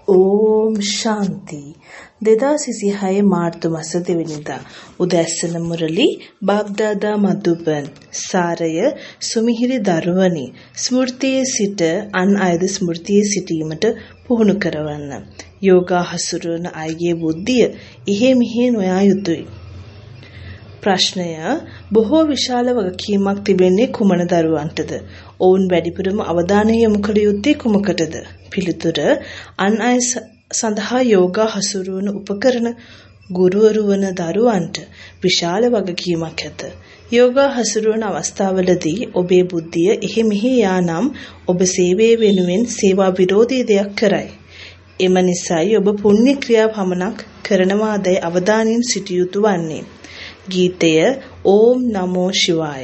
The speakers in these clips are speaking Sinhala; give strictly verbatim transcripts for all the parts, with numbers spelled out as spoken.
ඕම් ශාන්ති දෙදාස් විසිහය මාර්තු මාස දෙවනිදා උදැස්සන මුරලි බාග්දාදා මදුබන් සාරය සුමිහිරි දරුවනි ස්මෘතියේ සිට අන් අයද ස්මෘතියේ සිටීමට පුහුණු කරවන්න. යෝගා හසුරුවන අයගේ බුද්ධිය ඉහි මිහි නොයා යුතුය. ප්‍රශ්නය බොහෝ විශාල වගකීමක් තිබෙන්නේ කුමන දරුවන්ටද? ඔවුන් වැඩිපුරම අවධානය යොමු කළ යුත්තේ කුමකටද? පිළිතුර අන් අය සඳහා යෝගා හසුරුවන උපකරණ ගුරුවරු වන දරුවන්ට විශාල වගකීමක් ඇත. යෝගා හසුරුවන අවස්ථාවලදී ඔබේ බුද්ධිය එහි මෙහි යානම් ඔබ සේවය වෙනුවෙන් සේවා විරෝධී දෙයක් කරයි. එම නිසායි ඔබ පුණ්‍ය ක්‍රියා පමණක් කරනවාදයි අවධානයෙන් සිටිය යුතු වන්නේ. ගීතය ඕම් නමෝ ශිවාය.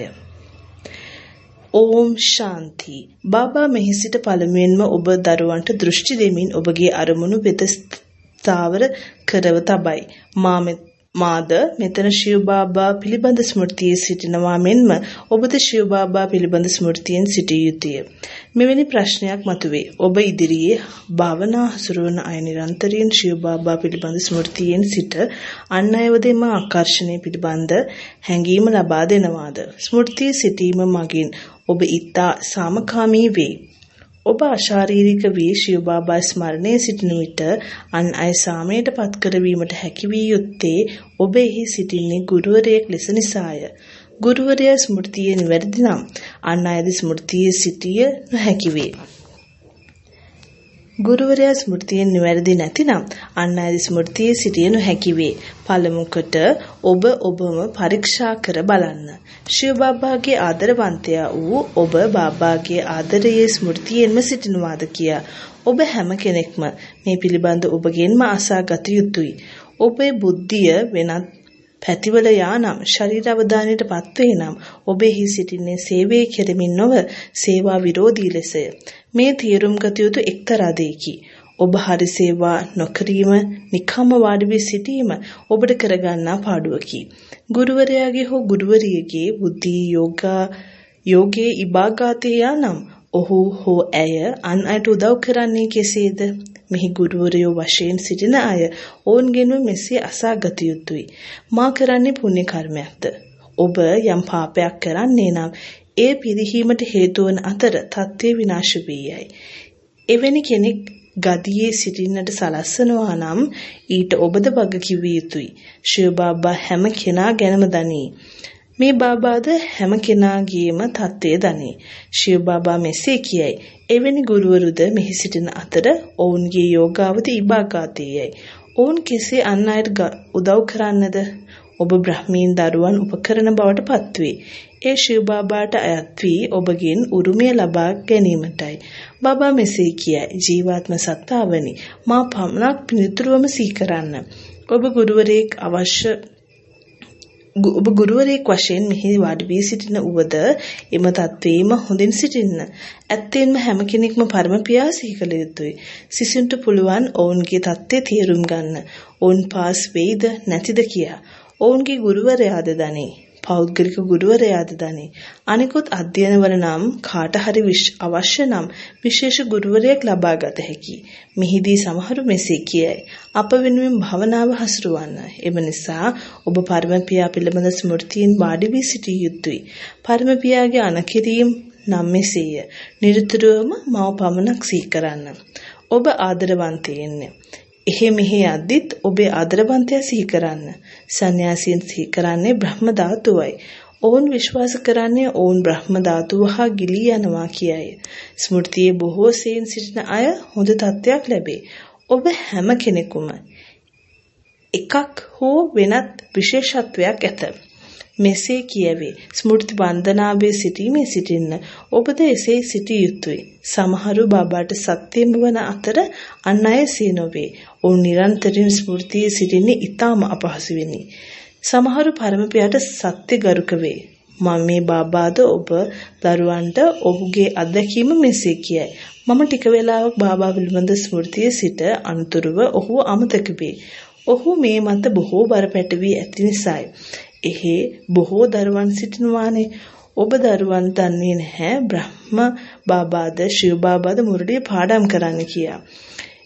ඕම් ශාන්ති. බාබා මෙහි සිට පළමුවෙන්ම ඔබ දරුවන්ට දෘෂ්ටි දෙමින් ඔබගේ අරමුණු වෙත ස්ථාවර කරව තබයි. මාද මෙතන ශිව බාබා පිළිබඳ ස්මෘතියේ සිටිනවා මෙන්ම ඔබද ශිව බාබා පිළිබඳ ස්මෘතියෙන් සිටිය යුතුය. මෙවැනි ප්‍රශ්නයක් මතුවේ. ඔබ ඉදිරියේ භාවනා හසුරුවන අය නිරන්තරයෙන් ශිව බාබා පිළිබඳ ස්මෘතියෙන් සිට අන් අයවදෙම ආකර්ෂණය පිළිබඳ හැඟීම ලබා දෙනවාද? ස්මෘතියේ සිටීම මගින් ඔබ ඊතා සාමකාමී වේ. ඔබ අශාරීරික වී ශිව බාබා ස්මරණයේ සිටින විට අන් අය සාමයට පත් කරවීමට හැකි වී යුත්තේ ඔබ එහි සිටින්නේ ගුරුවරයෙක් ලෙස නිසාය. ගුරුවරයා ස්මෘතියේ නිවැරදි නම් අන් අයද ස්මෘතියේ සිටිය නොහැකි වේ. ගුරුවරයා ස්මෘතියෙන් නිවැරදි නැතිනම් අන් අයද ස්මෘතියේ සිටිය නොහැකි වේ. පළමුවට ඔබ ඔබම පරීක්ෂා කර බලන්න. ශිව බාබාගේ ආදරවන්තයා වූ ඔබ බාබාගේ ආදරයේ ස්මෘතියෙන්ම සිටිනවාද කියා ඔබ හැම කෙනෙක්ම මේ පිළිබඳ ඔබගෙන්ම අසා ගත යුතුයි. ඔබේ බුද්ධිය වෙනත් පැතිවල යානම් ශරීර අවධානයට පත්වේ නම් ඔබෙහි සිටින්නේ සේවය කෙරෙමින් නොව සේවා විරෝධී ලෙසය. මේ තීරුම් ගත යුතු එක්තරා දෙයකි. ඔබ හරි සේවා නොකිරීම නිකම්ම වාඩි වී සිටීම ඔබට කරගන්නා පාඩුවකි. ගුරුවරයාගේ හෝ ගුරුවරියගේ බුද්ධි යෝගා යෝගයේ ඉබාගාතේ යානම් ඔහු හෝ ඇය අන් අයට උදව් කරන්නේ කෙසේද? මෙහි ගුරුවරයෝ වශයෙන් සිටින අය ඔවුන්ගෙන්ම මෙසේ අසා ගත යුතුයි. මා කරන්නේ පුණ්‍ය කර්මයක්ද? ඔබ යම් පාපයක් කරන්නේ නම් ඒ පිරිහීමට හේතු වන අතර තත්ත්වය විනාශ වී යයි. එවැනි කෙනෙක් ගදියේ සිටින්නට සලස්සනවා නම් ඊට ඔබද වග කිව යුතුයි. ශිව බාබා හැම කෙනා ගැනම දනී. මේ බාබාද හැම කෙනාගේම තත්ත්වය දනී. ශිව බාබා මෙසේ කියයි. එවැනි ගුරුවරුද මෙහි සිටින අතර ඔවුන්ගේ යෝගාවත ඉබාගාතේයයි. ඔවුන් කෙසේ අන් අයට උදව් කරන්නද? ඔබ බ්‍රහ්මීන් දරුවන් උපකරණ බවට පත්වේ. ඒ ශිව බාබාට අයත් වී ඔබගෙන් උරුමය ලබා ගැනීමටයි. බාබා මෙසේ කියයි. ජීවාත්ම සත්තාවනි, මා පමණක් පිළිතුරුවම සීකරන්න. ඔබ ගුරුවරයෙක් අවශ්‍ය ඔබ ගුරුවරයෙක් වශයෙන් මෙහි වාඩි වී සිටින උවද එම තත්ත්වයේම හොඳින් සිටින්න. ඇත්තෙන්ම හැම කෙනෙක්ම පරම පියා සිහි කළ යුතුයි. සිසුන්ට පුළුවන් ඔවුන්ගේ තත්ත්වය තේරුම් ගන්න. ඔවුන් පාස් වෙයිද නැතිද කියා. ඔවුන්ගේ ගුරුවරයාද දනී. පෞද්ගලික ගුරුවරයාද දනී. අනිකුත් අධ්‍යයනවල නම් කාට හරි අවශ්‍ය නම් විශේෂ ගුරුවරයෙක් ලබා ගත හැකියි. මෙහිදී සමහරු මෙසේ කියයි. අප වෙනුවෙන් භවනාව හසුරුවන්න. එම නිසා ඔබ පරම පියා පිළිබඳ ස්මෘතියෙන් වාඩි වී සිටිය යුතුයි. පරම පියාගේ අනකිරීම නම් මෙසේය. නිරතුරුවම මව පමණක් සිහි කරන්න. ඔබ ආදරවන්තයෙන්නේ. එහෙ මෙහෙ යද්දිත් ඔබේ ආදරවන්තයා සිහි කරන්න. සන්‍යාසීන් සිහි කරන්නේ බ්‍රහ්ම ධාතුවයි. ඔවුන් විශ්වාස කරන්නේ ඔවුන් බ්‍රහ්ම ධාතුව හා ගිලී යනවා කියයි. ස්මෘතියේ බොහෝ සෙයින් සිටින අය හොඳ තත්ත්වයක් ලැබේ. ඔබ හැම කෙනෙකුම එකක් හෝ වෙනත් විශේෂත්වයක් ඇත. මෙසේ කියවේ. ස්මෘති වන්දනාවේ සිටීමේ සිටින්න ඔබද එසේ සිටිය යුතුයි. සමහරු බාබාට සත්‍යම වන අතර අන් අය එසේ නොවේ. ඔවුන් නිරන්තරයෙන් ස්මෘතියේ සිටින්නේ ඊටාම අපහසුවෙනි. සමහරු පරමපියාට සත්‍ය ගරුක වේ. මම මේ බාබාද ඔබ දරුවන්ට ඔහුගේ අත්දැකීම මෙසේ කියයි. මම ටික වේලාවක් බාබා පිළිබඳ ස්මෘතියේ සිට අනතුරුව ඔහු අමතක වේ. ඔහු මේ මත බොහෝ බර පැටවී ඇති නිසායි. එහි බොහෝ දරුවන් සිටිනවානේ. ඔබ දරුවන් දන්නේ නැහැ බ්‍රහ්ම බාබාද ශිව බාබාද මුරලිය පාඩම් කරන්න කියා.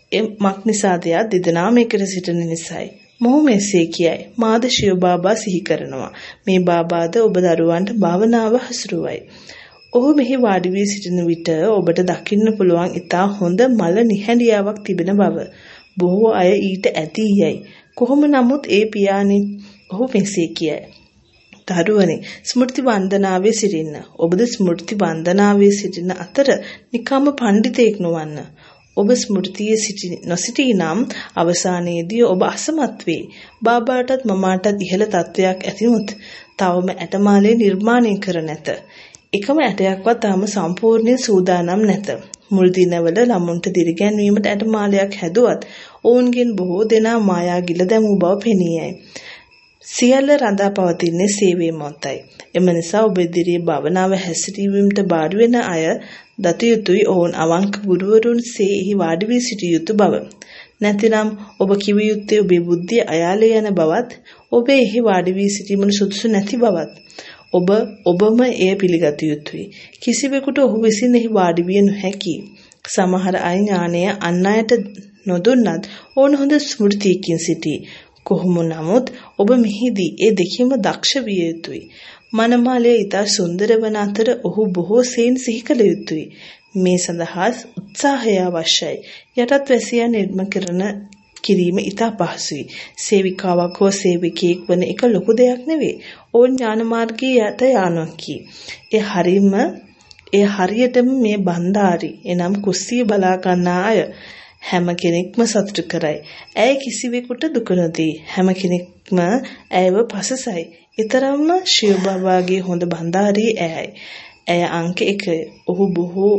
එමක් නිසාද යා දෙදෙනා මේකට සිටින නිසායි. මොහු මෙසේ කියයි. මාද ශිව බාබා සිහි කරනවා. මේ බාබාද ඔබ දරුවන්ට භාවනාව හසුරුවයි. ඔහු මෙහි වාඩි වී සිටින විට ඔබට දකින්න පුළුවන් ඉතා හොඳ මල නිහඬියාවක් තිබෙන බව. බොහෝ අය ඊට ඇති යයි. කොහොම නමුත් ඒ පියාණන් ඔහු මෙසේ කියයි. දරුවනි, ස්මෘති වන්දනාවේ සිටින්න. ඔබද ස්මෘති වන්දනාවේ සිටින අතර නිකම්ම පඬිතෙක් නොවන්න. ඔබ ස්මෘතියේ සිටි නොසිටී නම් අවසානයේදී ඔබ අසමත් වේ. බාබාටත් මමාටත් ඉහළ තත්වයක් ඇතිමුත් තවම ඇටමාලේ නිර්මාණය කර නැත. එකම ඇටයක්වත් තාම සම්පූර්ණයෙන් සූදානම් නැත. මුල් දිනවල ළමුන්ට දිරිගැන්වීමට ඇටමාලයක් හැදුවත් ඔවුන්ගෙන් බොහෝ දෙනා මායා ගිල දැමූ බව පෙනී යයි. සියල්ල රඳා පවතින්නේ සේවයේ මොහොතයි. එම නිසා ඔබ ඉදිරියේ භවනාව හැසිරීමට බාර වෙන අය දත යුතුයි ඔවුන් අවංක ගුරුවරුන් සේ එහි වාඩි වී සිටිය යුතු බව. නැතිනම් ඔබ කිව යුත්තේ ඔබේ බුද්ධිය අයාලේ යන බවත්, ඔබ එහි වාඩි වී සිටීමට සුදුසු නැති බවත්. ඔබ ඔබම එය පිළිගත යුතුයි. කිසිවෙකුට ඔහු විසින් එහි වාඩි විය නොහැකි. සමහර අය ඥානය අන් අයට නොදුන්නත් ඕන හොඳ ස්මෘතියකින් සිටී. කොහොම නමුත් ඔබ මෙහිදී ඒ දෙකීම දක්ෂ විය යුතුයි. මනමාලය ඉතා සුන්දර වන අතර ඔහු බොහෝ සෙයින් සිහි කළ යුතුයි. මේ සඳහා උත්සාහය අවශ්‍යයි. යටත් වැසියන් නිර්ම කරන කිරීම ඉතා පහසුයි. සේවිකාවක් හෝ සේවකයෙක් වන එක ලොකු දෙයක් නෙවේ. ඕන් ඥාන මාර්ගයේ යට යානොකි. ඒ හරීම ඒ හරියටම මේ බන්දාරි එනම් කුස්සිය බලා ගන්නා අය හැම කෙනෙක්ම සතුටු කරයි. ඇය කිසිවෙකුට දුක නොදී. හැම කෙනෙක්ම ඇයව පසසයි. ඊතරම්ම ශිව බාබාගේ හොඳ බන්දාරී ඇයයි. ඇය අංක එකය. ඔහු බොහෝ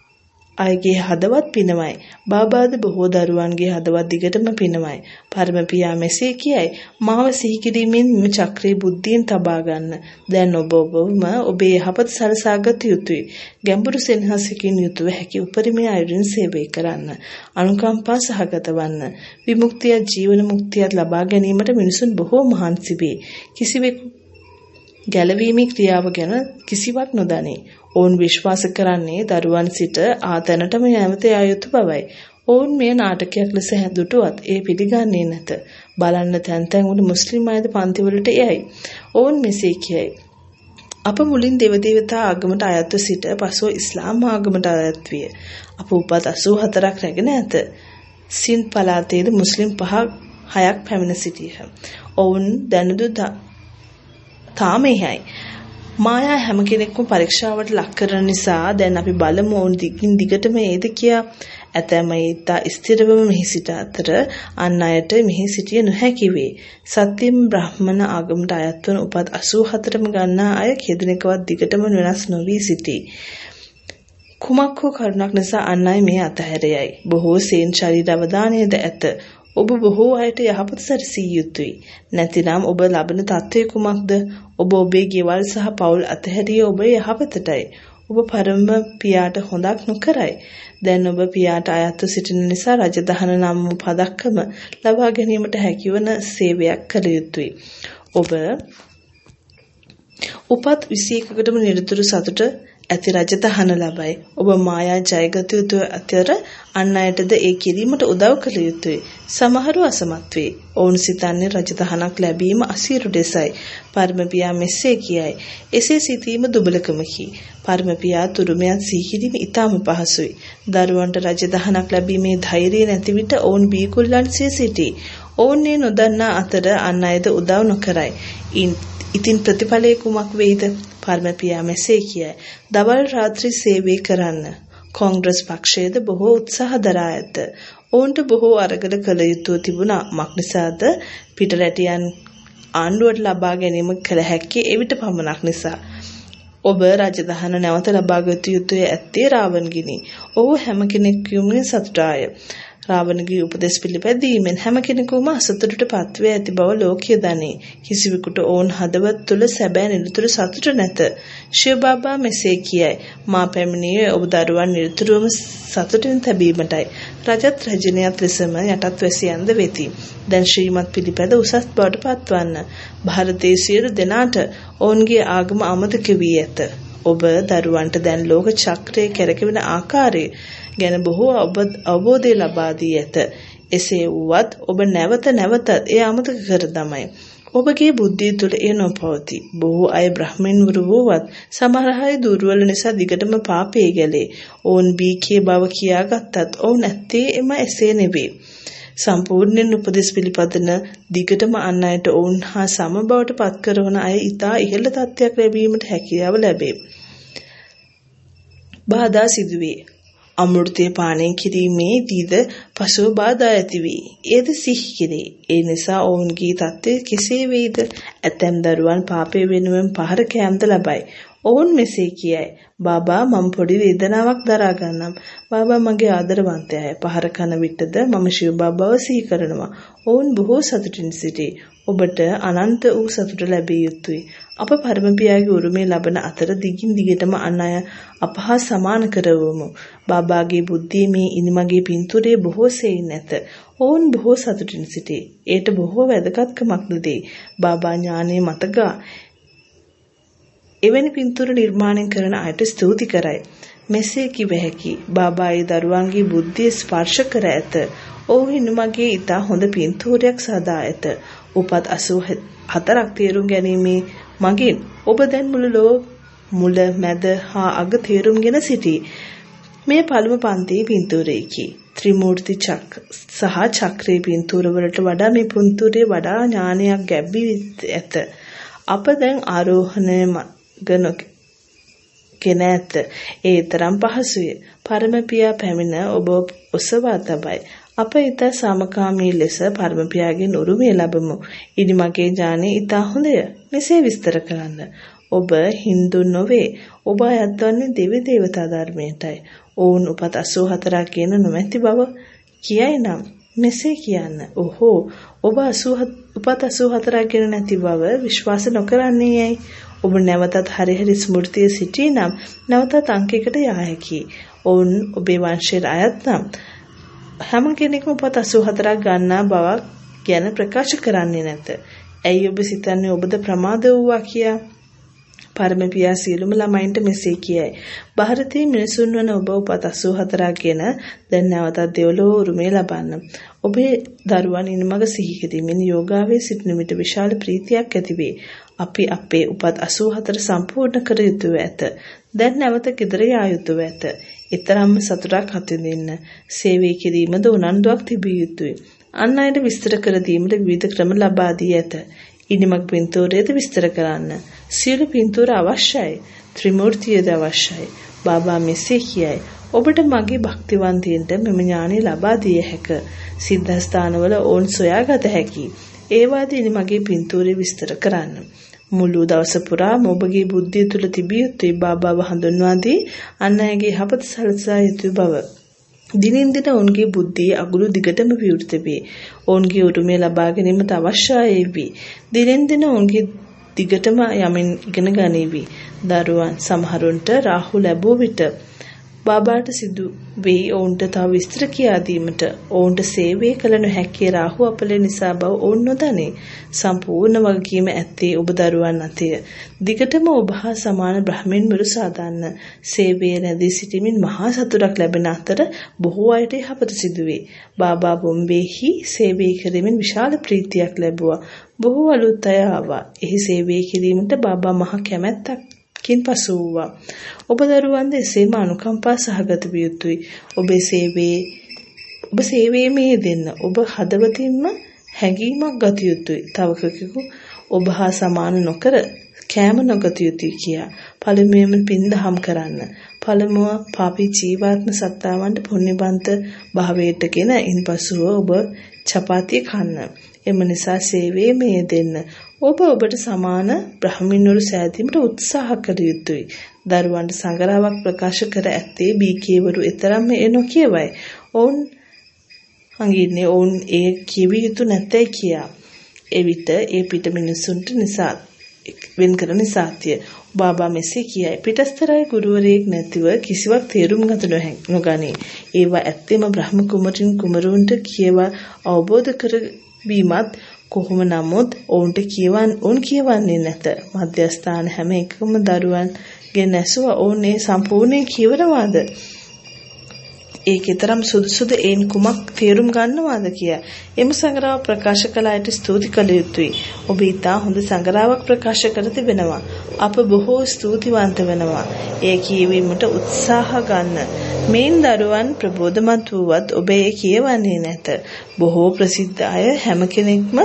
අයගේ හදවත් පිනවයි. බාබාද බොහෝ දරුවන්ගේ හදවත් දිගටම පිනවයි. පරම පියා මෙසේ කියයි. මාව සිහි කිරීමෙන් මෙම චක්‍රේ බුද්ධියෙන් තබා ගන්න. දැන් ඔබ ඔබම ඔබේ යහපත සලසාගත යුතුයි. ගැඹුරු සෙනෙහසකින් යුතුව හැකි උපරිමයේ අයුරින් සේවය කරන්න. අනුකම්පා සහගත වන්න. විමුක්තිය ජීවන මුක්තියත් ලබා ගැනීමට මිනිසුන් බොහෝ මහන්සි වේ. කිසිවෙකු ගැලවීමේ ක්‍රියාව ගැන කිසිවක් නොදනී. ඔවුන් විශ්වාස කරන්නේ දරුවන් සිට ආතැනටම යැමත යා යුතු බවයි. ඔවුන් මේ නාටකයක් ලෙස හැදුටුවත් ඒ පිළිගන්නේ නැත. බලන්න තැන් තැන් වල මුස්ලිම් අයද පන්තිවලට යයි. ඔවුන් මෙසේ කියයි. අප මුලින් දෙවදේවතා ආගමට අයත්ව සිට පසුව ඉස්ලාම් ආගමට අයත් විය. අප උපත් අසූ හතරක් රැගෙන ඇත. සින්ද් පළාතේද මුස්ලිම් පහ හයක් පැමිණ සිටියහ. ඔවුන් දැනුදු තාම එහයි. මායා හැම කෙනෙක්ම පරීක්ෂාවට ලක් කරන නිසා දැන් අපි බලමු ඔවුන් දිගින් දිගටම ඒද කියා. ඇතැම ඊතා ස්ථිරවම මෙහි සිට අතර අන් අයට මෙහි සිටිය නොහැකි වේ. සත්‍යම් බ්‍රාහ්මණ ආගමට අයත් වන උපත් අසූ හතරම ගන්නා අය කෙදෙනෙකවත් දිගටම වෙනස් නොවී සිටී. කුමක් හෝ කරුණක් නිසා අන් අය මේ අතහැරයයි. බොහෝ සෙයින් ශරීර අවධානයද ඇත. ඔබ බොහෝ අයට යහපත සැරසිය යුතුයි. නැතිනම් ඔබ ලබන තත්ත්වය කුමක්ද? ඔබ ඔබේ ගෙවල් සහ පවුල් අතහැරිය ඔබේ යහපතටයි. ඔබ පරම පියාට හොඳක් නොකරයි. දැන් ඔබ පියාට අයත්ව සිටින නිසා රජදහන නම් වූ පදක්කම ලබා ගැනීමට හැකිවන සේවයක් කළ යුතුයි. ඔබ උපත් විසි එකකටම නිරතුරු සතුට ඇති රජදහන ලබයි. ඔබ මායා ජයගත යුතු අතර අන් අයටද ඒ කිරීමට උදව් කළ යුතුයි. සමහරු අසමත් වේ. ඔවුන් සිතන්නේ රජදහනක් ලැබීම අසීරු දෙසයි. පරම පියා මෙසේ කියයි. එසේ සිතීම දුබලකමකි. පරම පියා තුරුමයන් සිහිකිරීම ඉතාම පහසුයි. දරුවන්ට රජදහනක් ලැබීමේ ධෛර්යය නැති විට ඔවුන් බීකුල්ලන්සේ සිටී. ඔවුන් මේ නොදන්නා අතර අන් අයද උදව් නොකරයි. ඉතින් ප්‍රතිඵලය කුමක් වෙයිද? පරම පියා මෙසේ කියයි. දවල් රාත්‍රී සේවය කරන්න. කොංග්‍රස් පක්ෂයේද බොහෝ උත්සාහ දරා ඇත. ඔවුන්ට බොහෝ අරගල කළ යුතු තිබුණා. මක්නිසාද පිටරැටියන් ආණ්ඩුවට ලබා ගැනීම කළ හැක්කේ එවිට පමණක් නිසා. ඔබ රජදහන නැවත ලබා ගත යුතුය ඇත්තේ රාවණගිනි. ඔහු හැම කෙනෙකුම සතුටාය. රාවණගේ උපදෙස් පිළිපැදීමෙන් හැම කෙනෙකුම අසතුටට පත්ව ඇති බව ලෝකය දනී. කිසිවෙකුට ඔවුන් හදවත් තුළ සැබෑ නිරතුරු සතුට නැත. ශිව බාබා මෙසේ කියයි. මා පැමිණියේ ඔබ දරුවන් නිරතුරුවම සතුටින් තැබීමටයි. රජත් රජනියත් ලෙසම යටත් වැසියන්ද වෙති. දැන් ශ්‍රීමත් පිළිපැද උසස් බවට පත්වන්න. ಭಾರತයේ සියලු දෙනාට ඔවුන්ගේ ආගම අමතක වී ඇත. ඔබ දරුවන්ට දැන් ලෝක චක්‍රයේ කැරකෙන ආකාරය ගැන බොහෝ අවබෝධය ලබා දී ඇත. එසේ වුවත් ඔබ නැවත නැවතත් එය අමතක කර දමයි. ඔබගේ බුද්ධිය තුළ එය නොපවතී. බොහෝ අය බ්‍රහ්මීන්වරු වුවත් සමහර අය දුර්වල නිසා දිගටම පාපයේ ගැලේ. ඔවුන් බීකේ බව කියාගත්තත් ඔවුන් ඇත්තේ එම එසේ නෙවේ. සම්පූර්ණයෙන් උපදෙස් පිළිපදන දිගටම අන් අයට ඔවුන් හා සම බවට පත් කරන අය ඉතා ඉහළ තත්ත්වයක් ලැබීමට හැකියාව ලැබේ. බාධා සිදුවේ. අමෘතය පානය කිරීමේදීද පසුව බාධා ඇතිවේ. ඒද සිහි කෙරේ. ඒ නිසා ඔවුන්ගේ තත්ත්වය කෙසේ වෙයිද? ඇතැම් දරුවන් පාපය වෙනුවෙන් පහර කෑම්ද ලබයි. ඔවුන් මෙසේ කියයි. බාබා මම පොඩි වේදනාවක් දරා ගන්නම්. බාබා මගේ ආදරවන්තයාය. පහර කන විටද මම ශිව බාබාව සිහි කරනවා. ඔවුන් බොහෝ සතුටින් සිටී. ඔබට අනන්ත වූ සතුට ලැබිය යුතුයි. අප පරම පියාගේ උරුමය ලබන අතර දිගින් දිගටම අන් අය අප හා සමාන කරවමු. බාබාගේ බුද්ධිය මේ ඉනිමගේ පින්තූරයේ බොහෝ සෙයින් නැත. ඔවුන් බොහෝ සතුටින් සිටී. ඒට බොහෝ වැදගත්කමක් දෙයි. බාබා ඥානයේ මතගා එවැනි පින්තූර නිර්මාණය කරන අයට ස්තුති කරයි. මෙසේ කිව හැකි. බාබාගේ දරුවන්ගේ බුද්ධිය ස්පර්ශ කර ඇත. ඔවුන් ඉනිමගේ ඉතා හොඳ පින්තූරයක් සදා ඇත. උපත් අසූ හතරක් තේරුම් ගැනීමේ මගින් ඔබ දැන් මුළු ලෝ මුල මැද හා අග තේරුම්ගෙන සිටී. මේ පළමු පන්තියේ පින්තූරයකි. ත්‍රිමූර්ති චක් සහ චක්‍රයේ පින්තූරවලට වඩා මේ පින්තූරයේ වඩා ඥානයක් ගැබ්වී ඇත. අප දැන් ආරෝහණය මග ගෙන ඇත. ඒ තරම් පහසුය. පරම පියා පැමිණ ඔබ ඔසවා තබයි. අප ඊට සමකාමී ලෙස පරම පියාගෙන් උරුමය ලැබමු. ඉනිමගේ ඥානය ඊට හොඳය. මෙසේ විස්තර කරන්න. ඔබ හින්දු නොවේ. ඔබ අයත් වන්නේ දෙවි දේවතා ධර්මයටයි. ඔවුන් උපත අසූ හතරක් කියන නොමැති බව කියයි නම් මෙසේ කියන්න. ඔහෝ ඔබ උපත අසූ හතරක් කියන නැති බව විශ්වාස නොකරන්නේ යයි. ඔබ නැවතත් හරි හරි ස්මෘතිය සිටී නම් නැවතත් අංකයකට යා හැකියි. ඔවුන් ඔබේ වංශයට අයත් නම් හැම කෙනෙක්ම උපත අසූ හතරක් ගන්නා බවක් ගැන ප්‍රකාශ කරන්නේ නැත. ඇයි ඔබ සිතන්නේ ඔබද ප්‍රමාද වූවා කියා? පරම පියා සියලුම ළමයින්ට මෙසේ කියයි. ಭಾರತೀಯ මිනිසුන් වන ඔබ උපත අසූ හතරක් ගෙන දැන් නැවතත් දෙව්ලොව උරුමය ලබන්න. ඔබේ දරුවන් ඉනිමඟ සිහි කිරීමෙන් යෝගාවේ සිටින විට විශාල ප්‍රීතියක් ඇතිවේ. අපි අපේ උපත් අසූ හතර සම්පූර්ණ කර යුතුව ඇත. දැන් නැවත ගෙදර යා යුතුව ඇත. ඊතරම්ම සතුටක් අත්විඳින්න. සේවය කිරීමද උනන්දුවක් තිබිය යුතුයි. අන් අයට විස්තර කර දීමට විවිධ ක්‍රම ලබා දී ඇත. ඉනිමක් පින්තූරයේද විස්තර කරන්න. සියලු පින්තූර අවශ්‍යයි. ත්‍රිමූර්තියද අවශ්‍යයි. බාබා මෙසේ කියයි. ඔබට මගේ භක්තිවන්තයින්ට මෙම ඥානය ලබා දිය හැක. සිද්ධාස්ථානවල ඕන් සොයාගත හැකි. ඒවාද ඉනිමගේ පින්තූරය විස්තර කරන්න. මුළු දවස පුරාම ඔබගේ බුද්ධිය තුල තිබිය යුතුයි බාබාව හඳුන්වා දී අන් අයගේ යහපත සලසා යුතු බව. දිනින් දින ඔවුන්ගේ බුද්ධිය අගුළු දිගටම විවෘත වේ. ඔවුන්ගේ උරුමය ලබා ගැනීමට අවශ්‍යයි වේ. දිනෙන් දින ඔවුන්ගේ දිගටම යමින් ඉගෙන ගනිවි. දරුවන් සමහරුන්ට රාහු ලැබුව විට බාබාට සිදු වෙයි ඔවුන්ට තව විස්තර කියා දීමට. ඔවුන්ට සේවය කළ නොහැකි රාහු අපල නිසා බව ඔවුන් නොදනී. සම්පූර්ණ වගකීම ඇත්තේ ඔබ දරුවන් අතය. දිගටම ඔබ හා සමාන බ්‍රහ්මීන්වරු සාදන්න. සේවයේ රැඳී සිටීමෙන් මහා සතුටක් ලැබෙන අතර බොහෝ අයට යහපත සිදුවේ. බාබා බොම්බේහි සේවය කිරීමෙන් විශාල ප්‍රීතියක් ලැබුවා. බොහෝ අලුත් අය ආවා. එහි සේවය කිරීමට බාබා මහා කැමැත්තක් කින් පසු වූවා. ඔබ දරුවන්ද එසේම අනුකම්පා සහගත විය යුතුයි. ඔබේ සේවයේ ඔබ සේවයේ දෙන්න ඔබ හදවතින්ම හැඟීමක් ගත යුතුයි. තව කෙනෙකු ඔබ හා සමාන නොකර කෑම නොගත යුතුයි කියා. පළමුවෙන්ම පින් දහම් කරන්න. පළමුව පාපී ජීවාත්ම සත්තාවන්ට පුණ්‍යවන්ත භාවයටගෙන ඉන්පසුව ඔබ චපාතිය කන්න. එම නිසා සේවයේ මේ දෙන්න. ඔබ ඔබට සමාන බ්‍රහ්මින්වරු සෑදීමට උත්සාහ කළ යුතුයි. දරුවන්ට සංගරාවක් ප්‍රකාශ කර ඇත්තේ බීකේවරු එතරම් එ නොකියවයි. ඔවුන් හංගින්නේ ඔවුන් ඒ කියවිය යුතු නැතයි කියා. එවිට ඒ පිට මිනිසුන්ට නිසා වෙන් කරන නිසාතිය. බාබා මෙසේ කියයි. පිටස්තරයි ගුරුවරයෙක් නැතිව කිසිවක් තේරුම් ගත නොගනී. ඒවා ඇත්තෙම බ්‍රහ්ම කුමරින් කුමරුන්ට කියවා අවබෝධ කරවීමත් කොහොම නමුත් ඔවුන්ට කියවන් ඔවුන් කියවන්නේ නැත. මධ්‍යස්ථාන හැම එකම දරුවන් ගෙන ඇසුවා ඔවුන් ඒ සම්පූර්ණයෙන් කියවනවාද? ඒකතරම් සුදුසුද ඒන් කුමක් තේරුම් ගන්නවාද කියා එම සංග්‍රහව ප්‍රකාශ කළ අයට ස්තුති කළ යුතුයි. ඔබ ඉතා හොඳ සංග්‍රහයක් ප්‍රකාශ කර තිබෙනවා. අප බොහෝ ස්තුතිවන්ත වෙනවා. ඒ කියවීමට උත්සාහ ගන්න. මේන් දරුවන් ප්‍රබෝධමත් වූවත් ඔබ ඒ කියවන්නේ නැත. බොහෝ ප්‍රසිද්ධ අය හැම කෙනෙක්ම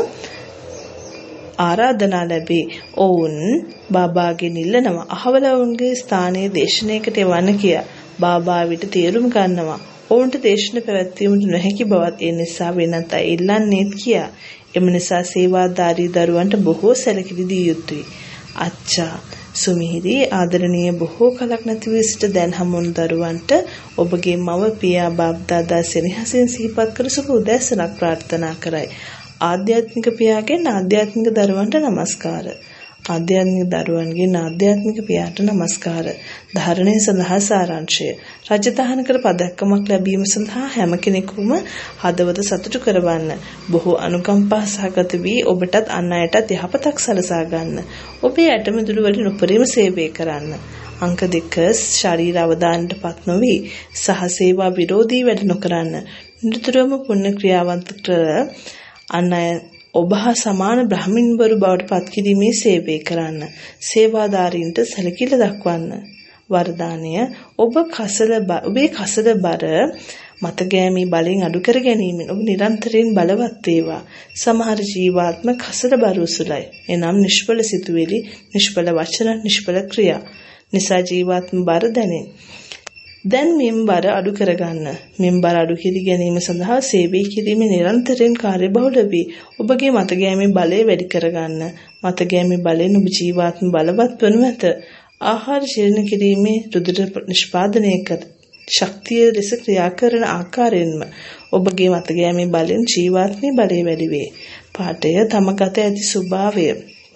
ආරාධනා ලැබේ. ඔවුන් බාබාගෙන් ඉල්ලනවා අහවලවුන්ගේ ස්ථානයේ දේශනයකට යවන්න කියා. බාබා විට තේරුම් ගන්නවා ඔවුන්ට දේශන පැවැත්වීමට නොහැකි බවත් ඒ නිසා වෙනත් අය ඉල්ලන්නේත් කියා. එම නිසා සේවාදාරී දරුවන්ට බොහෝ සැලකිලි දිය යුතුයි. අච්චා සුමිහිරි ආදරණීය බොහෝ කලක් නැති වී සිට දැන් හමුවන දරුවන්ට ඔබගේ මව පියා බාප් දාදා සෙනෙහසින් සිහිපත් කර සුබ උදෑසනක් ප්‍රාර්ථනා කරයි. ආධ්‍යාත්මික පියාගෙන් ආධ්‍යාත්මික දරුවන්ට නමස්කාර. ආධ්‍යාත්මික දරුවන්ගෙන් ආධ්‍යාත්මික පියාට නමස්කාර. ධාරණය සඳහා සාරාංශය. රජතහනකර පදක්කමක් ලැබීම සඳහා හැම කෙනෙකුම හදවත සතුටු කරවන්න. බොහෝ අනුකම්පා සහගත වී ඔබටත් අන් අයටත් යහපතක් සලසා ගන්න. ඔබේ ඇටමිදුළු වලින් උපරිම සේවය කරන්න. අංක දෙක ශරීර අවදානයට පත් නොවි සහ සේවා විරෝධී වැඩ නොකරන්න. නිතරම පුණ්‍ය ක්‍රියාවන්ත කර අන් අය ඔබ හා සමාන බ්‍රහ්මින්වරු බවට පත් කිරීමේ සේවය කරන්න. සේවාදාරීන්ට සැලකිලි දක්වන්න. වරදානය ඔබ කසල ඔබේ කසල බර මතගෑමී බලෙන් අඩු කර ගැනීමෙන් ඔබ නිරන්තරයෙන් බලවත් වේවා. සමහර ජීවාත්ම කසල බර උසුලයි. එනම් නිෂ්ඵල සිතුවිලි, නිෂ්ඵල වචන, නිෂ්ඵල ක්‍රියා නිසා ජීවාත්ම බර දැනේ. දැන් මෙම්බර අඩු කරගන්න. මෙම්බර අඩු කර ගැනීම සඳහා සේවය කිරීමේ නිරන්තරයෙන් කාර්යබහුල වී ඔබගේ මතගෑමී බලය වැඩි කරගන්න. මතගෑමී බලයෙන් ඔබ ජීවාත්ම බලවත් වනු ඇත. ආහාර ජීර්ණ කිරීමේ රුධිර නිෂ්පාදනය කර ශක්තිය ලෙස ක්‍රියා කරන ආකාරයෙන්ම ඔබගේ මතගෑමී බලයෙන් ජීවාත්මී බලය වැඩි වේ. පාඨය තම ගත ඇති ස්වභාවය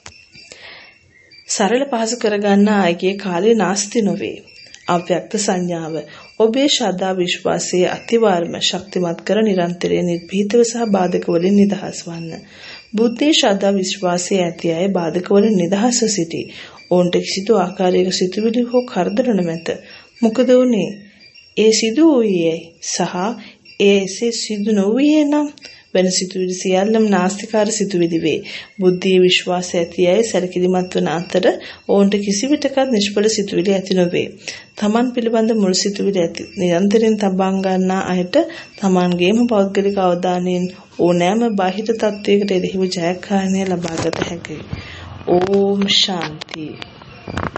සරල පහසු කරගන්න ආයගේ කාලේ නාස්ති නොවේ. අව්‍යක්ත සංඥාව ඔබේ ශ්‍රද්ධා විශ්වාසයේ අතිවාරම ශක්තිමත් කර නිරන්තරයෙන් නිර්භීතව සහ බාධක වලින් නිදහස් වන්න. බුද්ධේ ශ්‍රද්ධා විශ්වාසයේ ඇති අය බාධක වලින් නිදහස්ව සිටී. ඔවුන්ට කිසිදු ආකාරයක සිතුවිලි හෝ කරදර නොමැත. මොකද උනේ? ඒ සිදු වූයේ සහ ඒ එසේ සිදු නොවුයේ නම් වෙන සිතුවිලි සියල්ලම නාස්තිකාර සිතුවිලි වේ. බුද්ධියේ විශ්වාසය ඇති අය සැලකිලිමත් වන අතර ඔවුන්ට කිසිවිටකත් නිෂ්ඵල සිතුවිලි ඇති නොවේ. තමන් පිළිබඳ මුල් සිතුවිලි ඇති නිරන්තරයෙන් තබා ගන්නා අයට තමන්ගේම පෞද්ගලික අවධානයෙන් ඕනෑම බාහිර තත්වයකට එරෙහිව ජයග්‍රහණය ලබාගත හැකියි. ඕම් ශාන්ති.